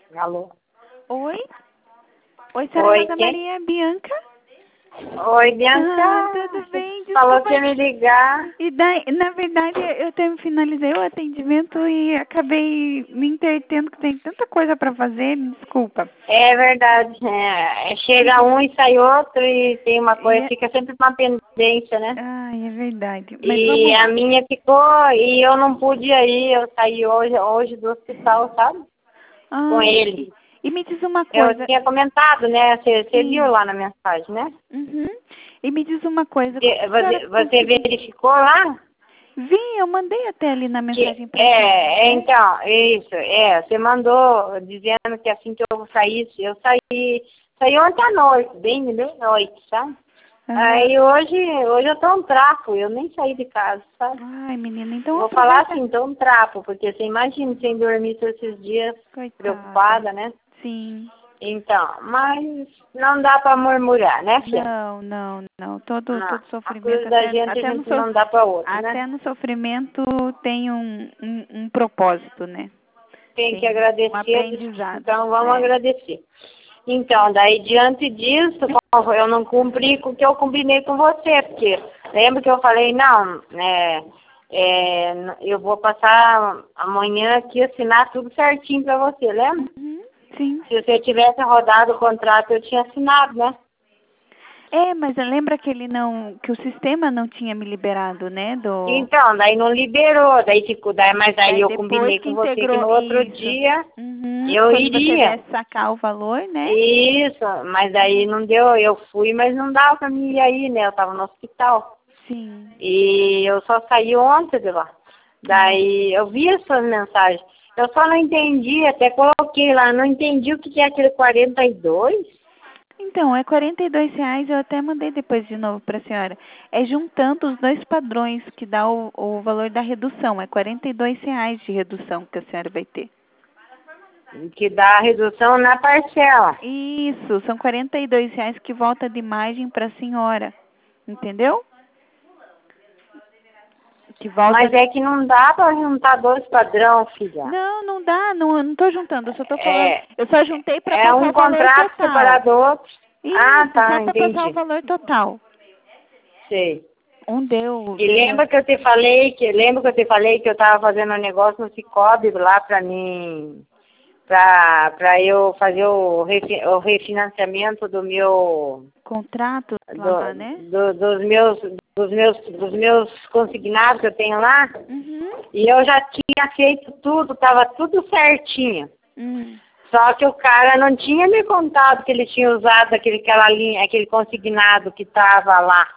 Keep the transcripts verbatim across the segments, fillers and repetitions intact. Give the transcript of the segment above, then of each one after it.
Alô? Oi? Oi, senhora Oi, Rosa quem? Maria Bianca? Oi, Bianca. Ah, tudo bem? Falou Desculpa. que ia me ligar. E daí, na verdade, eu tenho, finalizei o atendimento e acabei me entretendo que tem tanta coisa para fazer, me desculpa. É verdade. É, chega um e sai outro e tem uma coisa, E- fica sempre uma pendência, né? Ai, é verdade. Mas E vamos a lá. minha ficou e eu não pude ir, eu saí hoje, hoje do hospital, sabe? Com Ai, ele. e, e me diz uma Eu coisa. tinha comentado, né? Você, você viu Sim. lá na mensagem, né? Uhum. E me diz uma coisa. Como Você, a senhora você você conseguiu? verificou lá? Vi, eu mandei até ali na Que, mensagem para a senhora, é, é, né? então, isso, é, você mandou dizendo que assim que eu saísse, eu saí, saí ontem à noite, bem meia-noite, sabe? Aham. Aí hoje, hoje eu tô um trapo, eu nem saí de casa, sabe? Ai, menina, então Vou falar aproveita. assim, tô um trapo, porque você imagina sem dormir todos esses dias, Coitada. preocupada, né? Sim. Então, mas não dá pra murmurar, né, filha? Não, não, não. Todo, Não, todo a sofrimento, cruz da até, gente a até, no gente so, não dá pra outra, né? até no sofrimento tem um, um, um propósito, né? Tem que Tem um agradecer, aprendizado. então vamos É. agradecer. Então, daí diante disso, como eu não cumpri com o que eu combinei com você, porque lembra que eu falei, não, é, é, eu vou passar amanhã aqui assinar tudo certinho para você, lembra? Uhum, sim. Se você tivesse rodado o contrato, eu tinha assinado, né? É, mas lembra que ele não, que o sistema não tinha me liberado, né? Do. Então, daí não liberou, daí ficou, daí, mas aí Daí eu depois combinei que com você que integrou no outro isso. dia Uhum, eu quando você iria. viesse sacar o valor, né? Isso, mas aí não deu, eu fui, mas não dava pra mim ir aí, né? Eu tava no hospital. Sim. E eu só saí ontem de lá. Ah, Daí eu vi as suas mensagens. Eu só não entendi, até coloquei lá, não entendi o que que é aquele quarenta e dois. então, é quarenta e dois reais, eu até mandei depois de novo para a senhora. É juntando os dois padrões que dá o, o valor da redução. É quarenta e dois reais de redução que a senhora vai ter. Que dá a redução na parcela. Isso, são quarenta e dois reais que volta de margem para a senhora. Entendeu? Que volta. Mas é que não dá pra juntar dois padrão, filha. Não, não dá, não, não tô juntando, eu só tô falando. É, Eu só juntei para é passar um o valor contrato total. separado do outro. Ah, Isso, só tá, para passar o entendi. valor total. Sei. Um deu, E deu. lembra que eu te falei que lembra que eu te falei que eu estava fazendo um negócio no Cicobi lá para mim, para para eu fazer o, refi, o refinanciamento do meu Contrato lá, né? do, do, dos meus dos meus dos meus consignados que eu tenho lá, Uhum. e eu já tinha feito tudo, estava tudo certinho. Hum. Só que o cara não tinha me contado que ele tinha usado aquele aquela linha, aquele consignado que estava lá.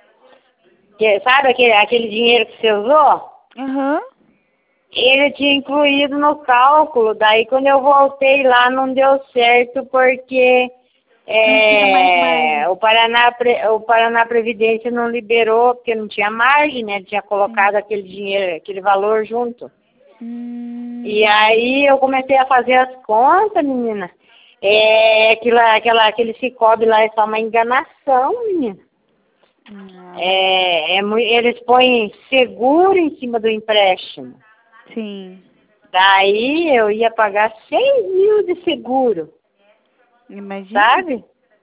Que, sabe aquele, aquele dinheiro que você usou? Aham. Ele tinha incluído no cálculo, daí quando eu voltei lá não deu certo porque Não tinha mais é, margem. o, Paraná, Pre- o Paraná Previdência não liberou, porque não tinha margem, né? Ele tinha Sim. colocado aquele dinheiro, aquele valor junto. E Hum. aí eu comecei a fazer as contas, menina. É, aquilo, aquela, aquele Cicobi lá é só uma enganação, menina. Ah, É, é, mui- eles põem seguro em cima do empréstimo. sim. Daí eu ia pagar seis mil de seguro, Imagina. sabe?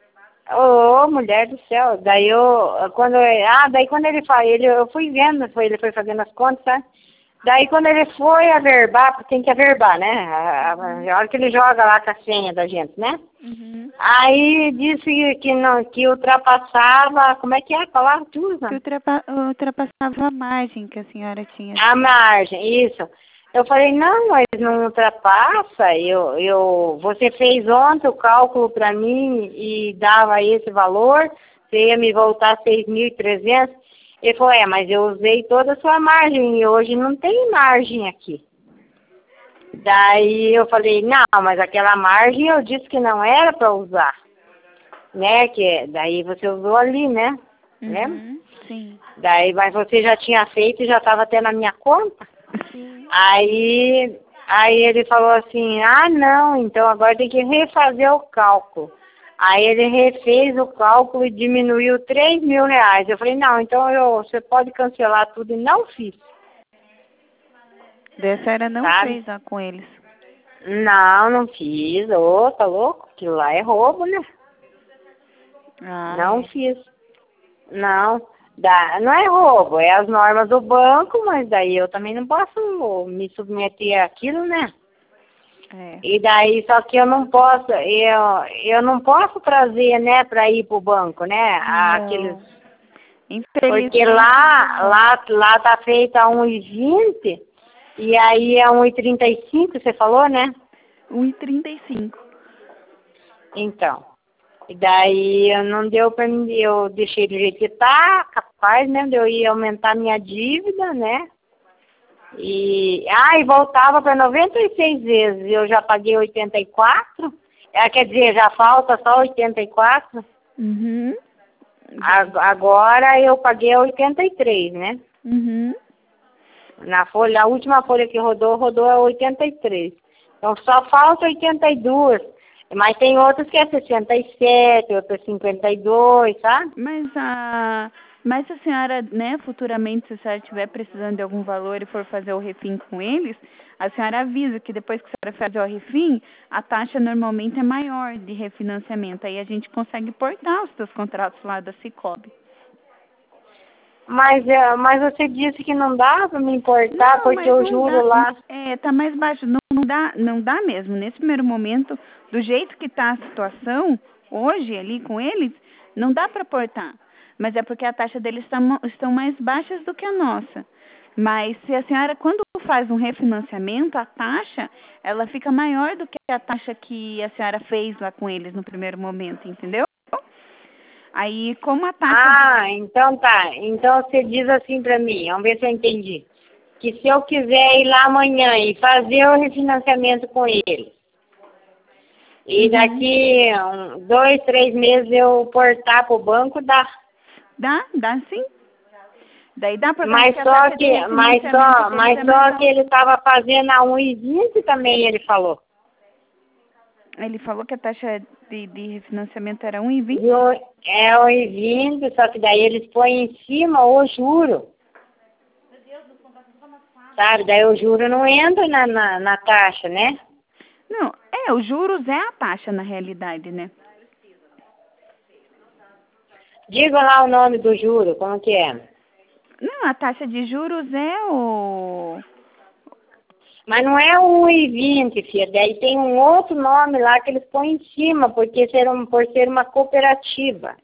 Ô, mulher do céu. Daí eu, quando eu, ah, daí quando ele foi, ele, eu fui vendo, foi, ele foi fazendo as contas, sabe? Daí quando ele foi averbar, porque tem que averbar, né? A, a, a hora que ele joga lá com a senha da gente, né? Uhum. Aí disse que não, que ultrapassava, como é que é a palavra que Que usa? ultrapa, ultrapassava a margem que a senhora tinha. A margem, isso. Eu falei, não, mas não ultrapassa. Eu, eu, você fez ontem o cálculo para mim e dava esse valor, você ia me voltar seis mil e trezentos. Ele falou, é, mas eu usei toda a sua margem e hoje não tem margem aqui. Daí eu falei, não, mas aquela margem eu disse que não era para usar, né? Que daí você usou ali, né? Lembra? Uhum. Sim. Daí, mas você já tinha feito e já estava até na minha conta. Sim. Aí, aí ele falou assim, ah não, então agora tem que refazer o cálculo. Aí ele refez o cálculo e diminuiu três mil reais. Eu falei, não, então eu, você pode cancelar tudo e não fiz, Daí a senhora não sabe? fez lá com eles. Não, não fiz. Ô, tá louco? Aquilo lá é roubo, né? Ah, Não é. fiz. Não. Dá, não é roubo, é as normas do banco, mas daí eu também não posso me submeter àquilo, né? É. E daí, só que eu não posso, eu, eu não posso trazer, né, para ir pro banco, né? Aqueles, Não. Infelizmente. porque lá, lá, lá tá feita a um e vinte e aí é um e trinta e cinco, você falou, né? um e trinta e cinco. Então, e daí não deu para mim, eu deixei do jeito que tá, capaz, né, de eu ir aumentar minha dívida, né? E, ah, e voltava para noventa e seis vezes, eu já paguei oitenta e quatro, é, quer dizer, já falta só oitenta e quatro, Uhum. agora eu paguei oitenta e três, né? Uhum. Na folha, a última folha que rodou, rodou a oitenta e três. Então só falta oitenta e dois. Mas tem outros que é sessenta e sete, outros cinquenta e dois, sabe? Mas a, mas se a senhora, né, futuramente, se a senhora estiver precisando de algum valor e for fazer o refim com eles, a senhora avisa que depois que a senhora fazer o refim, a taxa normalmente é maior de refinanciamento. Aí a gente consegue portar os seus contratos lá da Cicobi. Mas, é, mas você disse que não dá para me importar, Não, porque mas eu não juro dá. lá. É, tá mais baixo. Não, não dá, não dá mesmo. Nesse primeiro momento, do jeito que tá a situação, hoje ali com eles, não dá para portar. Mas é porque a taxa deles tá, mo- estão mais baixas do que a nossa. Mas se a senhora, quando faz um refinanciamento, a taxa, ela fica maior do que a taxa que a senhora fez lá com eles no primeiro momento, entendeu? Aí, como a taxa... Ah, então tá. Então você diz assim para mim, vamos ver se eu entendi. Que se eu quiser ir lá amanhã e fazer o refinanciamento com ele, e Uhum. daqui um, dois, três meses eu portar pro banco, dá. Dá, dá sim. Daí dá para Mas que a só taxa de que, mas refinanciamento só, deles mas é mais só que alta. ele estava fazendo a um e vinte também, ele falou. Ele falou que a taxa de, de refinanciamento era um e vinte. E o- é um e vinte, só que daí eles põem em cima o juro. Sabe, daí o juro não entra na, na, na taxa, né? Não, é, os juros é a taxa na realidade, né? Diga lá o nome do juro, como que é? Não, a taxa de juros é o... Mas não é o um e vinte, filha. Daí tem um outro nome lá que eles põem em cima, porque ser um, por ser uma cooperativa.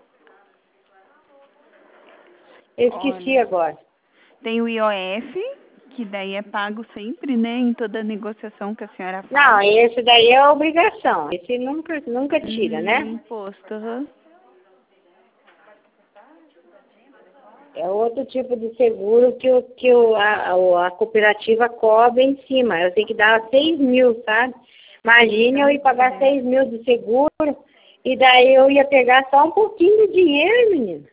Eu esqueci Olha, agora. tem o I O F, que daí é pago sempre, né, em toda negociação que a senhora faz. Não, esse daí é obrigação. Esse nunca, nunca tira, Uhum, do né? imposto, aham. É outro tipo de seguro que, o, que o, a, a cooperativa cobre em cima. Eu sei que dá seis mil, sabe? Imagine eu ir pagar seis mil de seguro e daí eu ia pegar só um pouquinho de dinheiro, menina.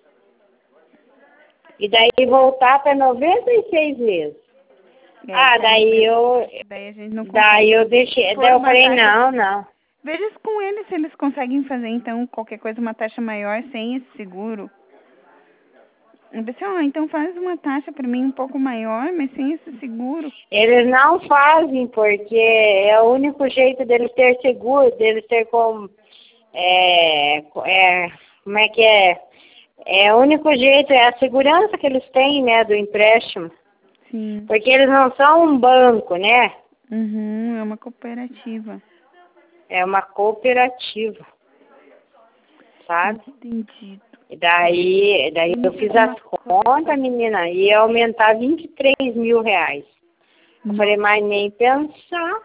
E daí voltar para noventa e seis vezes. É, Ah, daí eu, daí a gente não consegue. daí eu deixei, For daí eu uma falei, taxa- não, não. Veja com eles se eles conseguem fazer, então, qualquer coisa, uma taxa maior sem esse seguro. Eu disse, ó, então faz uma taxa para mim um pouco maior, mas sem esse seguro. Eles não fazem, porque é o único jeito deles ter seguro, deles ter como, é, é, como é que é? É o único jeito, é a segurança que eles têm, né, do empréstimo. Sim. Porque eles não são um banco, né? Uhum, é uma cooperativa. É uma cooperativa, sabe? Entendido. E daí, daí eu fiz as contas, menina, e ia aumentar vinte e três mil reais. Eu falei, mas nem pensar.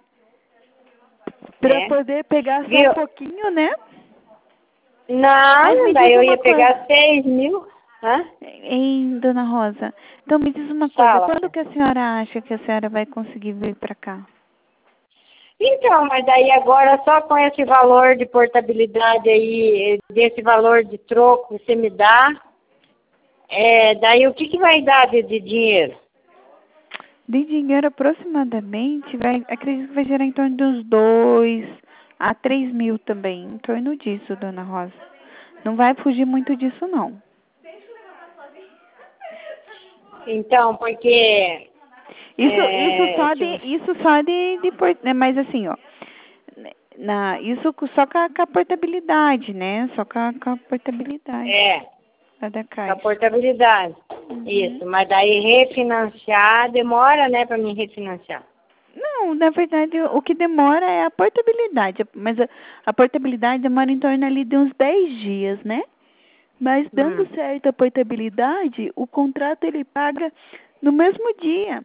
Pra Né? poder pegar só Viu? um pouquinho, né? Mas Não, me daí diz eu uma ia pegar coisa. seis mil. Hã? Hein, dona Rosa? Então me diz uma coisa. Fala. Quando que a senhora acha que a senhora vai conseguir vir pra cá? Então, mas daí agora só com esse valor de portabilidade aí, desse valor de troco que você me dá, é, daí o que, que vai dar de, de dinheiro? De dinheiro aproximadamente, vai, acredito que vai gerar em torno de uns dois a três mil também, em torno disso, dona Rosa. Não vai fugir muito disso, não. Então, porque Isso, É, isso só de, tipo, isso só de, de por- né, mas assim, ó, na, isso co- só com a, com a portabilidade, né? Só com a, com a portabilidade é, lá da com a Caixa. portabilidade. Uhum. Isso, mas daí refinanciar, demora, né, para mim refinanciar. Não, na verdade, o que demora é a portabilidade, mas a, a portabilidade demora em torno ali de uns dez dias, né? Mas dando Hum. certo a portabilidade, o contrato ele paga no mesmo dia.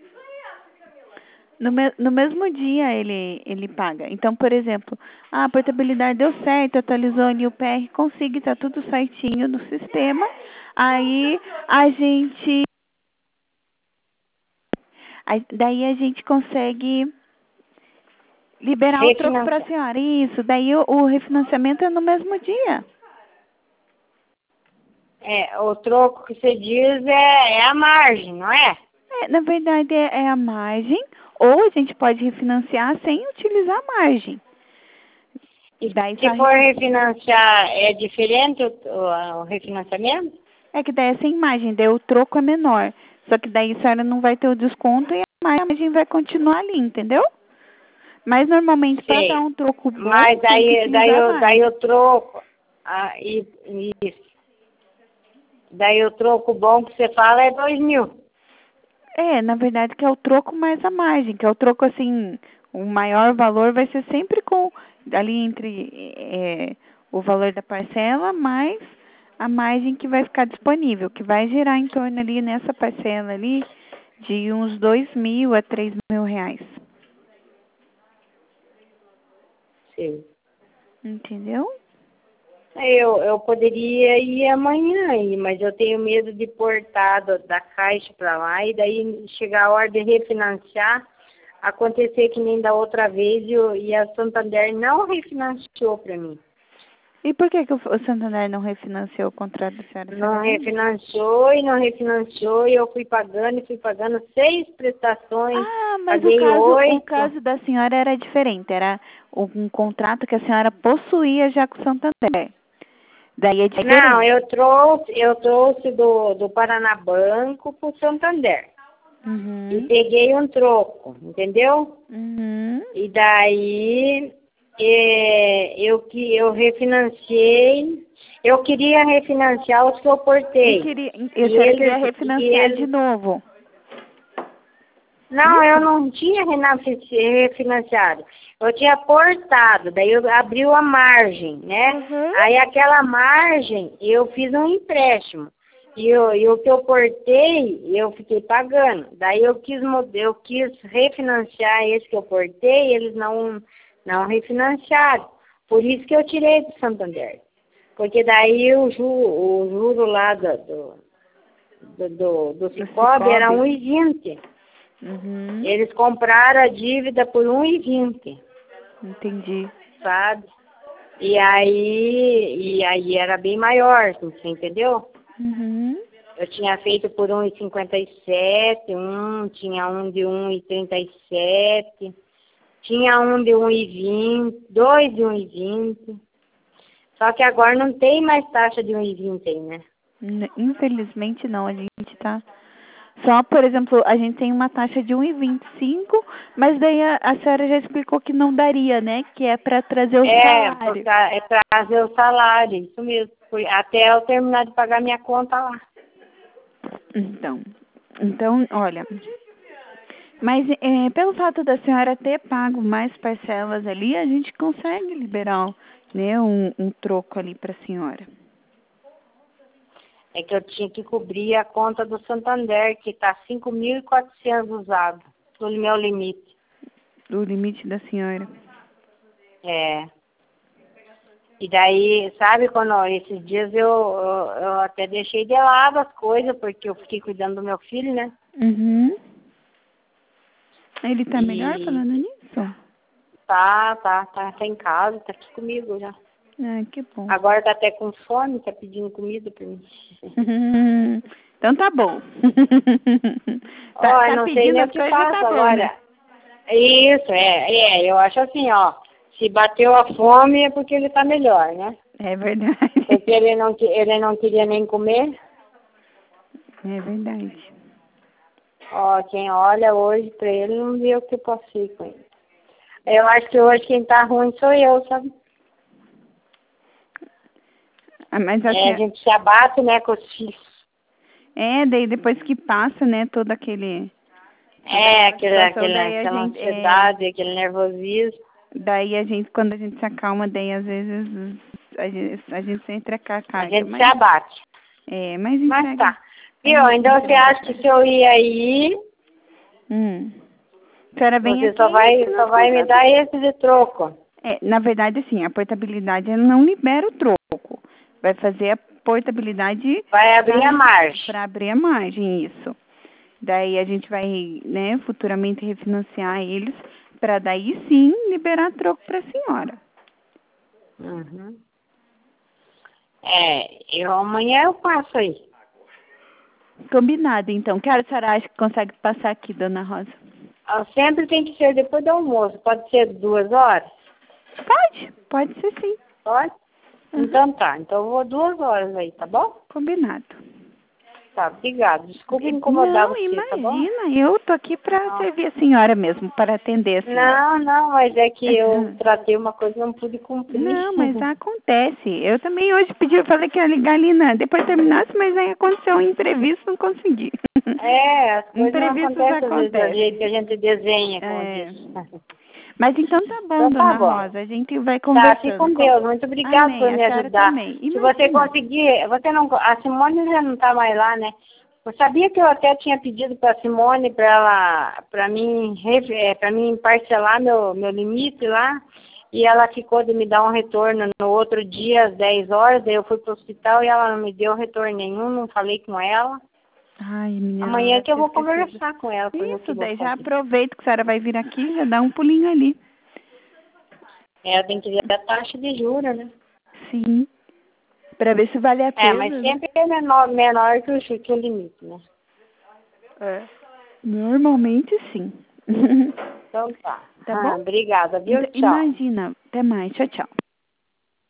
No, me, no mesmo dia ele, ele paga. Então, por exemplo, ah, a portabilidade deu certo, atualizou ali o P R, consigo, tá tudo certinho no sistema. Aí a gente. Aí, daí a gente consegue liberar o troco para a Refinanciar. senhora. Isso, daí o, o refinanciamento é no mesmo dia. É, o troco que você diz é, é a margem, não é? É, na verdade, é, é a margem, ou a gente pode refinanciar sem utilizar a margem. E daí só Se for refi- refinanciar, é diferente o, o, o refinanciamento? É que daí é sem margem, daí o troco é menor. Só que daí a senhora não vai ter o desconto e a margem vai continuar ali, entendeu? Mas normalmente para dar Sei. um troco bom Mas tem que daí, daí, utilizar a eu, daí margem. eu troco. Ah, e, isso. Daí o troco bom que você fala é dois mil. É, na verdade que é o troco mais a margem, que é o troco assim, o maior valor vai ser sempre com ali entre é, o valor da parcela mais a margem que vai ficar disponível, que vai gerar em torno ali nessa parcela ali de uns dois mil a três mil reais. Sei. Entendeu? Eu, eu poderia ir amanhã aí, mas eu tenho medo de portar do- da caixa para lá e daí chegar a hora de refinanciar, acontecer que nem da outra vez e, o- e a Santander não refinanciou para mim. E por que, que o o Santander não refinanciou o contrato da senhora? A Não senhora lembra? refinanciou e não refinanciou e eu fui pagando e fui pagando seis prestações, Ah, mas o paguei caso, o oito. caso da senhora era diferente. Era um contrato que a senhora possuía já com o Santander. Daí é Não, diferente. eu trouxe, eu trouxe do, do Paranabanco para o Santander. E Uhum. peguei um troco, entendeu? Uhum. E daí é, eu, que, eu refinanciei, eu queria refinanciar os que eu E portei. queria, e a E senhora queria eles, e refinanciar de eles, novo. não, eu Isso? não tinha renafi- refinanciado. Eu tinha portado, daí eu abriu a margem, né? Uhum. Aí aquela margem eu fiz um empréstimo. E, eu, e o que eu portei, eu fiquei pagando. Daí eu quis, mo- eu quis refinanciar esse que eu portei, eles não, não refinanciaram. Por isso que eu tirei do Santander. Porque daí o, ju, o juro lá do, do, do, do, do Do Cicobi era Cicobi. um e vinte. Uhum. Eles compraram a dívida por um e vinte, Entendi. sabe? E aí, e aí era bem maior, você entendeu? Uhum. Eu tinha feito por um e cinquenta e sete, um, tinha um de um e trinta e sete, tinha um de um e vinte, dois de um e vinte. Só que agora não tem mais taxa de um e vinte aí, né? N- Infelizmente não, a gente tá. Só, por exemplo, a gente tem uma taxa de um e vinte e cinco, mas daí a, a senhora já explicou que não daria, né? Que é para trazer o É, salário. porque é trazer o salário, isso mesmo. Foi até eu terminar de pagar minha conta lá. Então, então, olha, mas é, pelo fato da senhora ter pago mais parcelas ali, a gente consegue liberar, né, um, um troco ali para a senhora. É que eu tinha que cobrir a conta do Santander, que está cinco mil e quatrocentos usado, no meu limite. O limite da senhora. É. E daí, sabe, quando ó, esses dias eu, eu, eu até deixei de lado as coisas, porque eu fiquei cuidando do meu filho, né? Uhum. Ele tá melhor E falando nisso? tá, tá, tá, tá em casa, tá aqui comigo já. Ah, que bom. Agora tá até com fome, tá pedindo comida pra mim. Então tá bom. tá, Ó, eu tá não sei pedindo nem o as que coisas, tá faço bom, né? agora. Isso, é, é, eu acho assim, ó, se bateu a fome é porque ele tá melhor, né? É verdade. Porque ele não, que- ele não queria nem comer. É verdade. Ó, quem olha hoje pra ele não vê o que eu passei com ele. Eu acho que hoje quem tá ruim sou eu, sabe? Ah, mas É, assim, a gente se abate, né, com os filhos. é, daí depois que passa, né, todo aquele... É, aquele, situação, aquele, daí a aquela gente, é, ansiedade, aquele nervosismo. daí a gente, quando a gente se acalma, daí às vezes a gente, a gente entra com a A carga, gente mas, se abate. é, mas Mas entrega. tá. Viu? Então você acha que se eu ir aí, Hum. A senhora vem você aqui só e vai, assina só o vai me contrato. dar esse de troco? É, na verdade, assim, a portabilidade ela não libera o troco. Vai fazer a portabilidade Vai abrir a margem. para abrir a margem, isso. Daí a gente vai, né, futuramente refinanciar eles para daí sim liberar troco para a senhora. Uhum. É, eu amanhã eu passo aí. Combinado, então. Que hora a senhora acha que consegue passar aqui, dona Rosa? Ah, sempre tem que ser depois do almoço. Pode ser duas horas? Pode, pode ser sim. Pode? Uhum. Então tá. Então eu vou duas horas aí, tá bom? Combinado. Tá, obrigado. Desculpa incomodar Não, você, tá bom? imagina, eu tô aqui para Não. servir a senhora mesmo, para atender a senhora. Não, não, mas é que eu tratei uma coisa e não pude cumprir. Não, mas acontece. Eu também hoje pedi, eu falei que ia ligar ali na, depois terminasse, mas aí aconteceu um imprevisto, não consegui. É, as coisas não Imprevistos acontecem às vezes do acontecem. jeito que a gente desenha, como É. diz. Mas então tá bom, Então tá dona bom. Rosa, a gente vai Tá, conversando. fique com Deus. Muito obrigada Amém, por a me senhora ajudar. também. Se você Imagina. conseguir, você não, a Simone já não tá mais lá, né? Eu sabia que eu até tinha pedido para a Simone para ela, para mim, para mim parcelar meu, meu limite lá, e ela ficou de me dar um retorno no outro dia às dez horas, daí eu fui pro hospital e ela não me deu retorno nenhum, não falei com ela. Ai, menina, Amanhã que eu vou esquecido. conversar com ela para ver o que Isso, eu vou daí já fazer. aproveita que a senhora vai vir aqui, já dá um pulinho ali. Ela tem que ver a taxa de juros, né? Sim. Pra ver se vale a É, pena, mas né? sempre é menor, menor que, o, que o limite, né? É. Normalmente sim. Então tá. Tá Ah, bom? obrigada, viu? Então, Tchau. imagina. Até mais. Tchau, tchau.